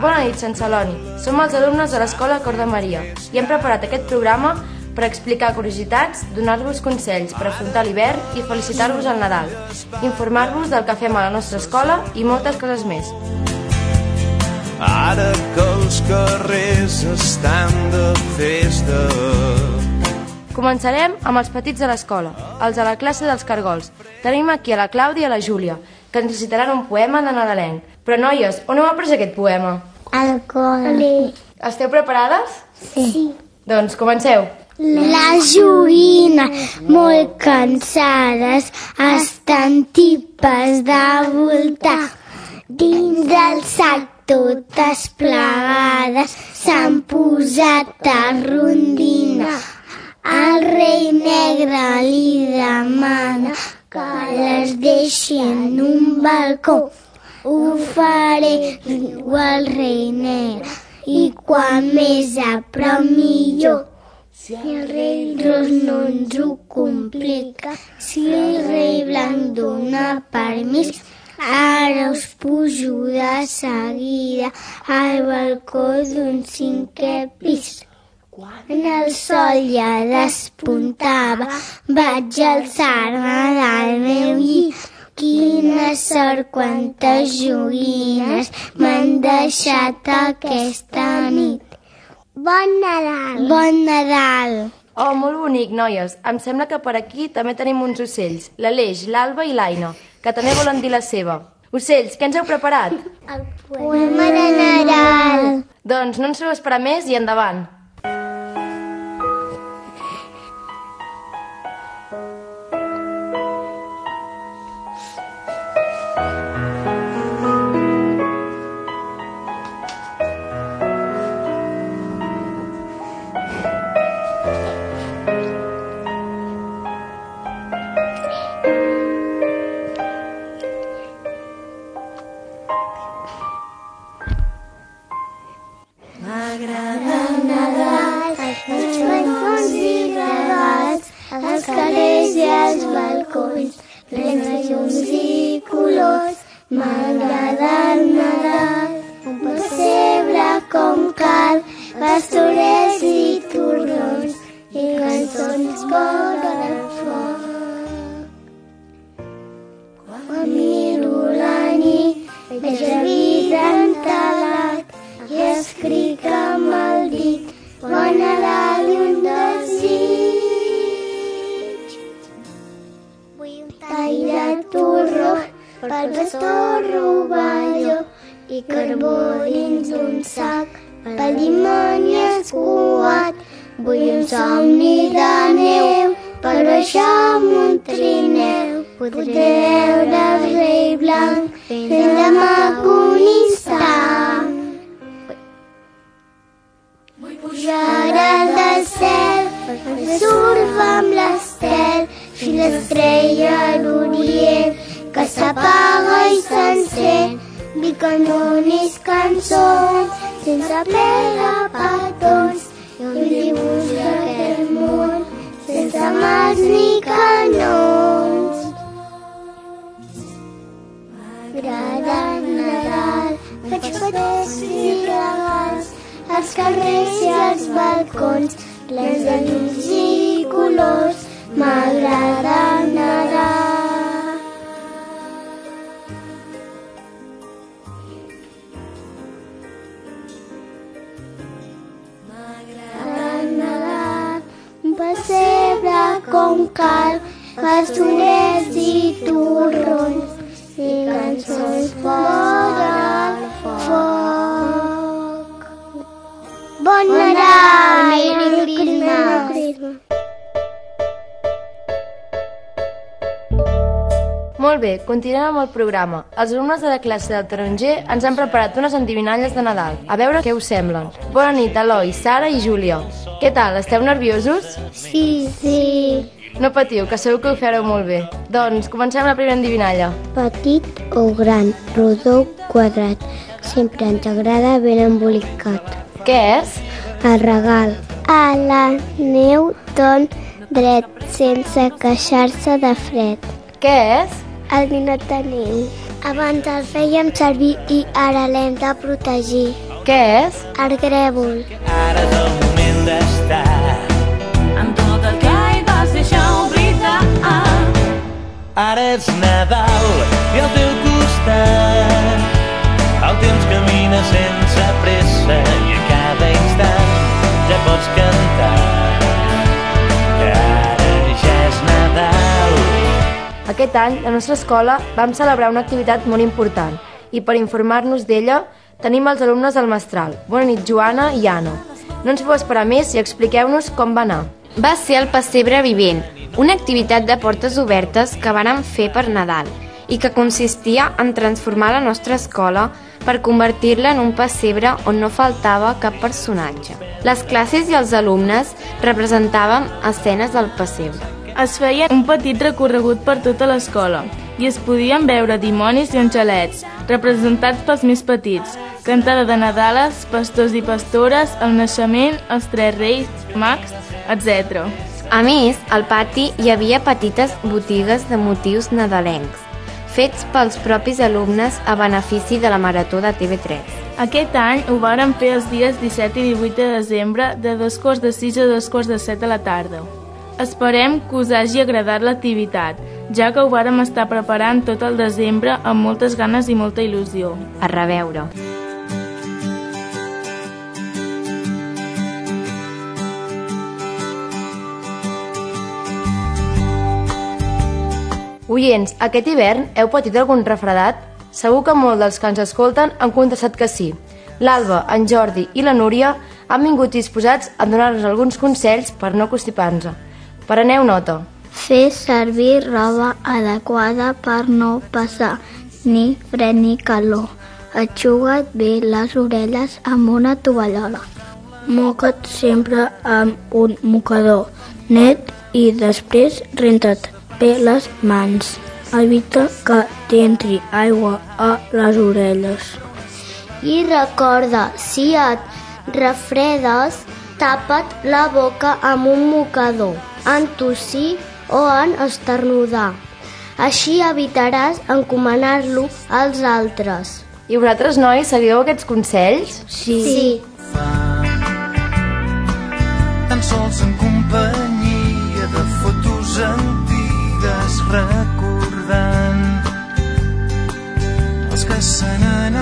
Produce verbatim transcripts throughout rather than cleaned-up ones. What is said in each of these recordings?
Bona nit, Sant Celoni. Som els alumnes de l'Escola Cor de Maria i hem preparat aquest programa per explicar curiositats, donar-vos consells per afrontar l'hivern i felicitar-vos al Nadal, informar-vos del que fem a la nostra escola i moltes coses més. Ara que els carrers estan de festa. Començarem amb els petits de l'escola, els de la classe dels cargols. Tenim aquí a la Clàudia i a la Júlia, que ens recitaran un poema de nadalenc. Però, noies, on heu après aquest poema? Al col·le. Esteu preparades? Sí. Doncs comenceu. Les joguines, molt cansades, estan tipes de voltar. Dins del sac, totes plegades, s'han posat a rondina. El rei negre li demana que les deixi en un balcó. Ho faré, diu el rei negre, i quan més a prop millor. Si el rei ros no ens ho complica, si el rei blanc dona permís, ara us pujo de seguida al balcó d'un cinquè pis. Quan el sol ja despuntava, vaig alçar-me del meu llit. Quina sort, quantes joguines m'han deixat aquesta nit. Bon Nadal! Bon Nadal! Oh, molt bonic, noies. Em sembla que per aquí també tenim uns ocells, l'Aleix, l'Alba i l'Aina, que també volen dir la seva. Ocells, què ens heu preparat? El poema de Nadal. Doncs no ens feu esperar més i endavant. M'agrada el Nadal, els balcons i gravats, els carrers i els balcons, plens de llums i colors. M'agrada el Nadal, un pessebre com cal, pastorets i torrons, i cançons vora el foc. Quan miro la nit, veig el vidre entelat, i escric amb el dit, bon Nadal i un desig. Vull un tall de torró pel pastor rovelló i carbó dins un sac pel dimoni escuat. Vull un somni de neu per baixar amb un trineu. Podré veure el rei blanc fent de maco un instant. Pujarà del cel per fer surf amb l'estel, i l'estrella a l'orient que s'apaga i s'encén. Vull que em donis cançons sense plega petons i un dibuix d'aquest món sense mars ni canons. M'agrada el Nadal, faig petits i regals, els carrers i els balcons, plens de llums i colors. M'agrada el Nadal. M'agrada el Nadal, un pessebre com cal, pastorets i torrons, i cançons fora al foc. Bon Nadal! Merry Christmas! Molt bé, continuem amb el programa. Els alumnes de la classe del taronger ens han preparat unes endivinalles de Nadal. A veure què us semblen. Bona nit, Eloi, Sara i Júlia. Què tal, esteu nerviosos? Sí, sí. No patiu, que segur que ho fareu molt bé. Doncs comencem la primera endivinalla. Petit o gran, rodó o quadrat, sempre ens agrada ben embolicat. Què és? El regal. A la neu don dret, sense queixar-se de fred. Què és? El ninot de neu. Abans el fèiem servir i ara l'hem de protegir. Què és? El grèvol. Ara és el moment d'estar amb tot el que hi vas deixar oblidar. Ara és Nadal i al teu costat el temps camina sense pressa i a cada instant ja pots cantar que ara ja és Nadal. Aquest any, a la nostra escola, vam celebrar una activitat molt important i per informar-nos d'ella tenim els alumnes del Mestral. Bona nit, Joana i Anna. No ens feu esperar més i expliqueu-nos com va anar. Va ser el Pessebre Vivent, una activitat de portes obertes que vàrem fer per Nadal i que consistia en transformar la nostra escola per convertir-la en un pessebre on no faltava cap personatge. Les classes i els alumnes representàvem escenes del pessebre. Es feia un petit recorregut per tota l'escola i es podien veure dimonis i angelets, representats pels més petits, cantada de Nadales, pastors i pastores, el naixement, els tres reis, mags, etcètera. A més, al pati hi havia petites botigues de motius nadalencs, fets pels propis alumnes a benefici de la Marató de T V tres. Aquest any ho vàrem fer els dies disset i divuit de desembre de dos quarts de sis a dos quarts de set de la tarda. Esperem que us hagi agradat l'activitat, ja que ho vàrem estar preparant tot el desembre amb moltes ganes i molta il·lusió. A reveure. Oients, aquest hivern heu patit algun refredat? Segur que molts dels que ens escolten han contestat que sí. L'Alba, en Jordi i la Núria han vingut disposats a donar-nos alguns consells per no constipar-nos. Preneu nota. Fer servir roba adequada per no passar ni fred ni calor. Aixuga't bé les orelles amb una tovallola. Moca't sempre amb un mocador net i després renta't bé les mans. Evita que t'entri aigua a les orelles. I recorda, si et refredes, tapa't la boca amb un mocador, en tossir o en esternudar. Així evitaràs encomanar-lo als altres. I vosaltres, nois, seguiu aquests consells? Sí. sí. Tan sols en companyia de fotos antigues recordant els que se n'han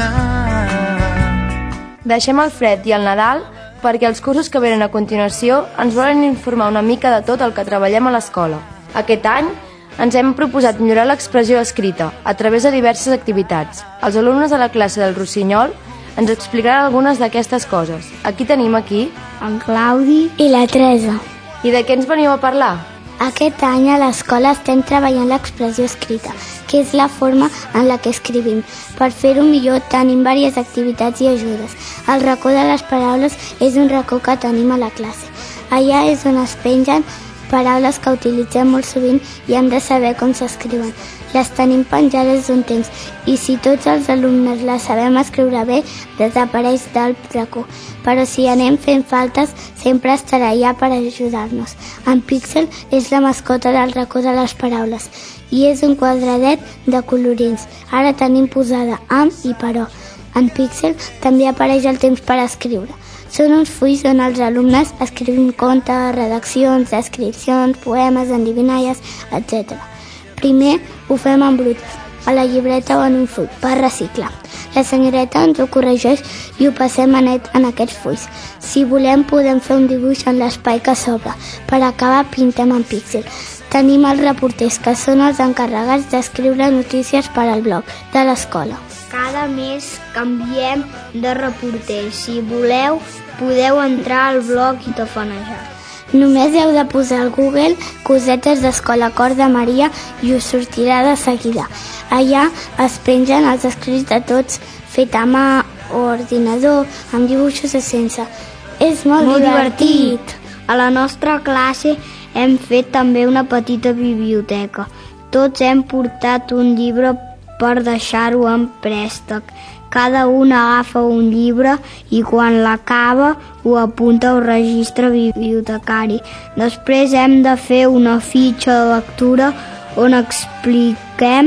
anat. Deixem el fred i el Nadal perquè els cursos que venen a continuació ens volen informar una mica de tot el que treballem a l'escola. Aquest any ens hem proposat millorar l'expressió escrita a través de diverses activitats. Els alumnes de la classe del Rossinyol ens explicaran algunes d'aquestes coses. Aquí tenim aquí En Claudi i la Teresa. I de què ens veniu a parlar? Aquest any a l'escola estem treballant l'expressió escrita, que és la forma en la que escrivim. Per fer-ho millor tenim diverses activitats i ajudes. El racó de les paraules és un racó que tenim a la classe. Allà és on es pengen paraules que utilitzem molt sovint i hem de saber com s'escriuen. Les tenim penjades d'un temps i si tots els alumnes les sabem escriure bé, desapareix del racó. Però si anem fent faltes, sempre estarà allà per ajudar-nos. En Píxel és la mascota del racó de les paraules i és un quadradet de colorins. Ara tenim posada amb i però. En Píxel també apareix el temps per escriure. Són uns fulls on els alumnes escrivim contes, redaccions, descripcions, poemes, endivinalles, etcètera. Primer ho fem en brut, a la llibreta o en un full, per reciclar. La senyoreta ens ho corregeix i ho passem a net en aquests fulls. Si volem podem fer un dibuix en l'espai que s'obre. Per acabar pintem en Píxel. Tenim els reporters, que són els encarregats d'escriure notícies per al blog de l'escola. Cada mes canviem de reporter. Si voleu, podeu entrar al blog i tafanejar. Només heu de posar al Google cosetes d'Escola Cor de Maria i us sortirà de seguida. Allà es pengen els escrits de tots, fet a mà o ordinador, amb dibuixos a sense. És molt, molt divertit. divertit. A la nostra classe hem fet també una petita biblioteca. Tots hem portat un llibre per deixar-ho en préstec. Cada un agafa un llibre i quan l'acaba ho apunta al registre bibliotecari. Després hem de fer una fitxa de lectura on expliquem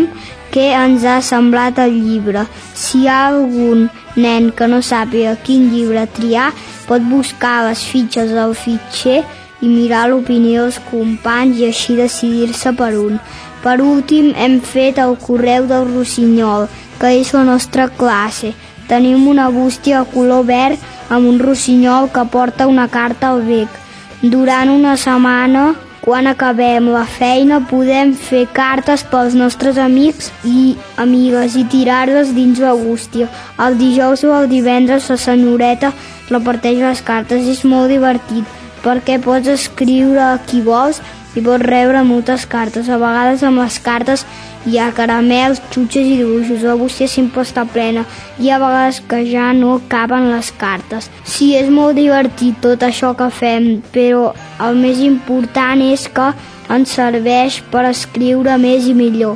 què ens ha semblat el llibre. Si hi ha algun nen que no sàpiga quin llibre triar, pot buscar les fitxes del fitxer i mirar l'opinió dels companys i així decidir-se per un. Per últim, hem fet el correu del rossinyol, que és la nostra classe. Tenim una bústia de color verd amb un rossinyol que porta una carta al bec. Durant una setmana, quan acabem la feina, podem fer cartes pels nostres amics i amigues i tirar-les dins la bústia. El dijous o el divendres la senyoreta reparteix les cartes. És molt divertit perquè pots escriure a qui vols i pots rebre moltes cartes. A vegades amb les cartes hi ha caramels, xutxes i dibuixos. La bústia sempre està plena i hi ha vegades que ja no caben les cartes. Sí, és molt divertit tot això que fem, però el més important és que ens serveix per escriure més i millor.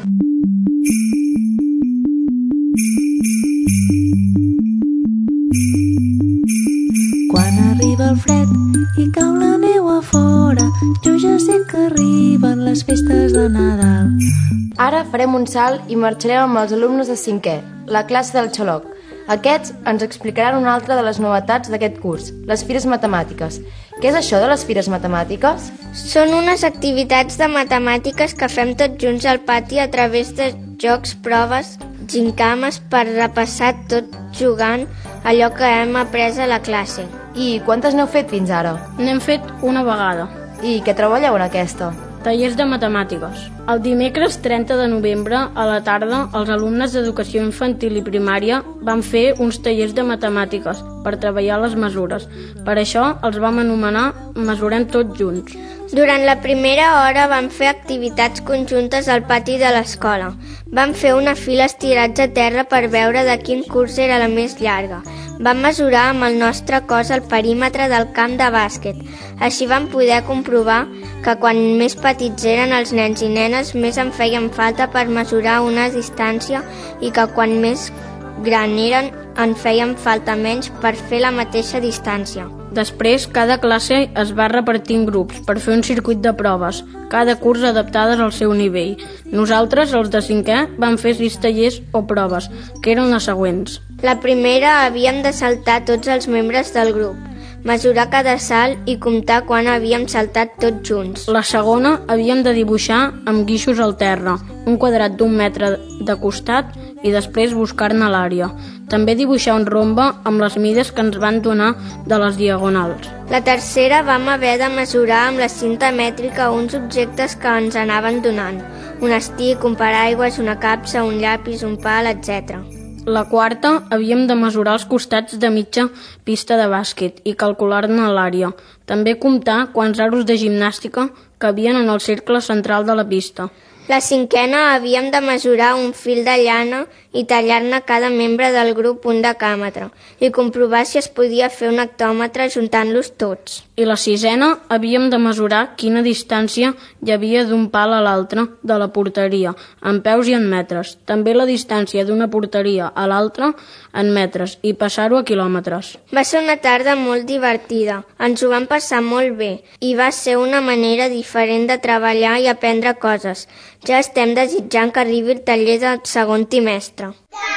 Quan arriba el fred i cau la neu a fora, jo ja sé que arriben les festes de Nadal. Ara farem un salt i marxarem amb els alumnes de cinquè, la classe del Xaloc. Aquests ens explicaran una altra de les novetats d'aquest curs, les fires matemàtiques. Què és això de les fires matemàtiques? Són unes activitats de matemàtiques que fem tots junts al pati a través de jocs, proves, gincames per repassar tot jugant allò que hem après a la classe. I quantes n'heu fet fins ara? N'hem fet una vegada. I què treballeu en aquesta? Tallers de matemàtiques. El dimecres trenta de novembre, a la tarda, els alumnes d'educació infantil i primària van fer uns tallers de matemàtiques per treballar les mesures. Per això els vam anomenar Mesurem Tots Junts. Durant la primera hora vam fer activitats conjuntes al pati de l'escola. Vam fer una fila estirats a terra per veure de quin curs era la més llarga. Vam mesurar amb el nostre cos el perímetre del camp de bàsquet. Així vam poder comprovar que quan més petits eren els nens i nenes, més en feien falta per mesurar una distància i que quan més gran eren en feien falta menys per fer la mateixa distància. Després, cada classe es va repartir en grups per fer un circuit de proves, cada curs adaptades al seu nivell. Nosaltres, els de cinquè, vam fer sis tallers o proves, que eren les següents. La primera havíem de saltar tots els membres del grup, mesurar cada salt i comptar quan havíem saltat tots junts. La segona havíem de dibuixar amb guixos al terra, un quadrat d'un metre de costat i després buscar-ne l'àrea. També dibuixar un rombe amb les mides que ens van donar de les diagonals. La tercera vam haver de mesurar amb la cinta mètrica uns objectes que ens anaven donant. Un estic, un paraigües, una capsa, un llapis, un pal, etcètera. La quarta, havíem de mesurar els costats de mitja pista de bàsquet i calcular-ne l'àrea. També comptar quants aros de gimnàstica cabien en el cercle central de la pista. La cinquena havíem de mesurar un fil de llana i tallar-ne cada membre del grup un decàmetre i comprovar si es podia fer un hectòmetre juntant-los tots. I la sisena havíem de mesurar quina distància hi havia d'un pal a l'altre de la porteria, en peus i en metres. També la distància d'una porteria a l'altra en metres i passar-ho a quilòmetres. Va ser una tarda molt divertida, ens ho vam passar molt bé i va ser una manera diferent de treballar i aprendre coses. Ja estem desitjant que arribi el taller del segon trimestre.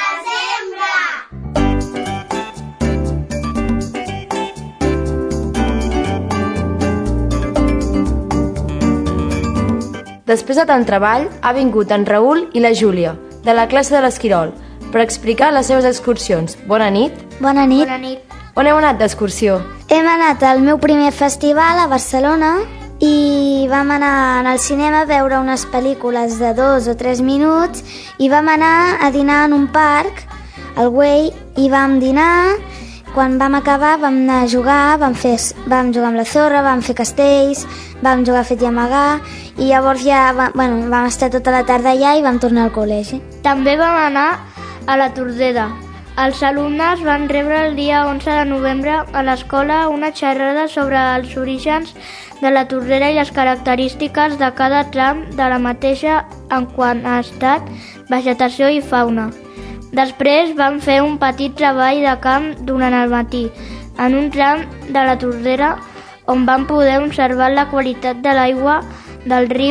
Després de tant treball, ha vingut en Raül i la Júlia, de la classe de l'Esquirol, per explicar les seves excursions. Bona nit. Bona nit. Bona nit. On heu anat d'excursió? Hem anat al meu primer festival a Barcelona i vam anar al cinema a veure unes pel·lícules de dos o tres minuts i vam anar a dinar en un parc, al Güell, i vam dinar. Quan vam acabar vam anar a jugar, vam, fer, vam jugar amb la sorra, vam fer castells, vam jugar a fet i amagar i llavors ja va, bueno, vam estar tota la tarda allà i vam tornar al col·legi. També vam anar a la Tordera. Els alumnes van rebre el dia onze de novembre a l'escola una xerrada sobre els orígens de la Tordera i les característiques de cada tram de la mateixa en quant a estat, vegetació i fauna. Després vam fer un petit treball de camp durant el matí, en un tram de la Tordera on vam poder observar la qualitat de l'aigua del riu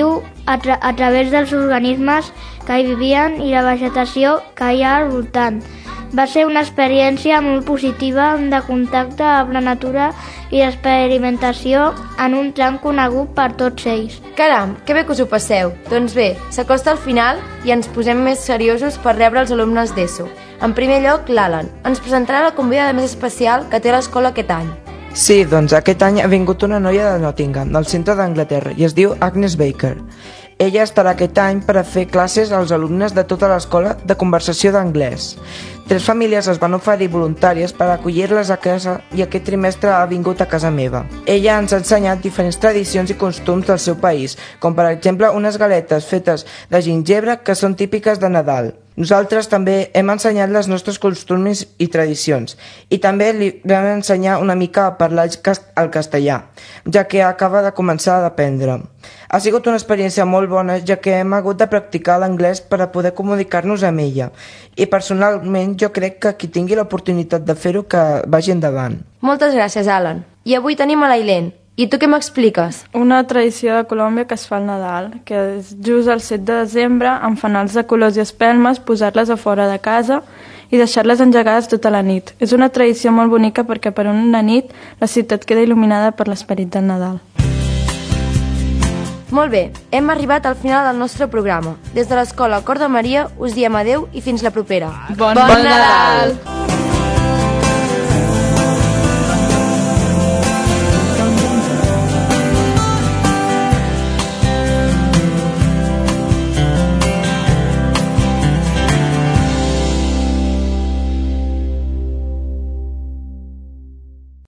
a, tra a través dels organismes que hi vivien i la vegetació que hi ha al voltant. Va ser una experiència molt positiva de contacte amb la natura i d'experimentació en un tram conegut per tots ells. Caram, que bé que us ho passeu. Doncs bé, s'acosta al final i ens posem més seriosos per rebre els alumnes d'ESO. En primer lloc, l'Alan. Ens presentarà la convidada més especial que té l'escola aquest any. Sí, doncs aquest any ha vingut una noia de Nottingham, del centre d'Anglaterra, i es diu Agnes Baker. Ella estarà aquest any per a fer classes als alumnes de tota l'escola de conversació d'anglès. Tres famílies es van oferir voluntàries per acollir-les a casa i aquest trimestre ha vingut a casa meva. Ella ens ha ensenyat diferents tradicions i costums del seu país, com per exemple unes galetes fetes de gingebre que són típiques de Nadal. Nosaltres també hem ensenyat les nostres costums i tradicions i també li vam ensenyar una mica a parlar el castellà, ja que acaba de començar a aprendre. Ha sigut una experiència molt bona, ja que hem hagut de practicar l'anglès per a poder comunicar-nos amb ella. I personalment jo crec que qui tingui l'oportunitat de fer-ho que vagi endavant. Moltes gràcies, Alan. I avui tenim a l'Ailén. I tu què m'expliques? Una tradició de Colòmbia que es fa al Nadal, que és just el set de desembre, amb fanals de colors i espelmes, posar-les a fora de casa i deixar-les engegades tota la nit. És una tradició molt bonica perquè per una nit la ciutat queda il·luminada per l'esperit del Nadal. Molt bé, hem arribat al final del nostre programa. Des de l'escola Cor de Maria us diem adeu i fins la propera. Bon, bon Nadal!